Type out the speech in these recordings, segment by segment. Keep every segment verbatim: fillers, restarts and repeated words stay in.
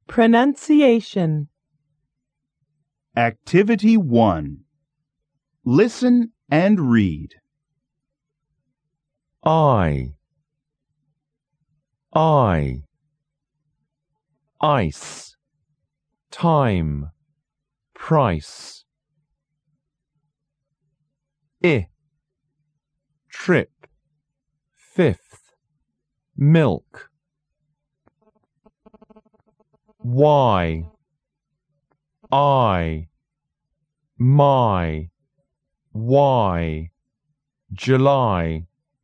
Pronunciation. Activity one. Listen and read. I, I, ice, time, price. I, trip, fifth, milk. Why, I, my, why, July.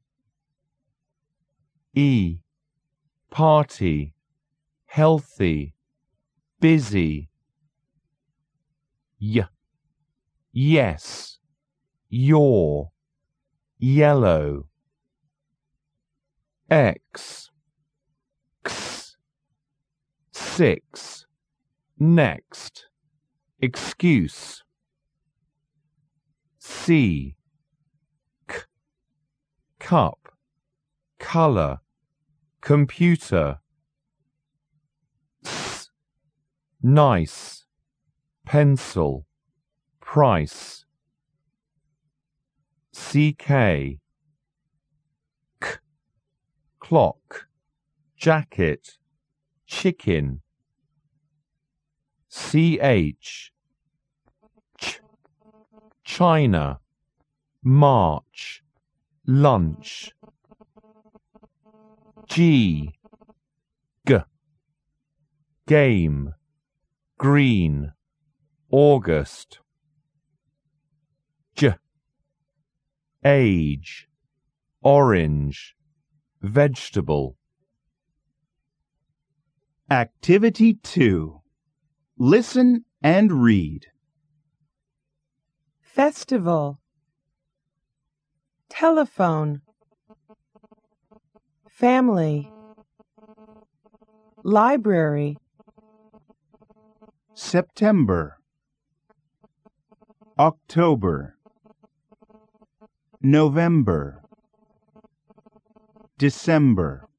E, party, healthy, busy. Y, yes, your, yellow. X, x, six, next, excuse. C, k, cup, color, computer. S, nice, pencil, price. C K, k, clock, jacket, chicken. C H, ch, China, March, lunch. G, g, game, green, August. J, age, orange, vegetable. Activity two. Listen and read. Festival. Telephone. Family. Library. September. October. November. December.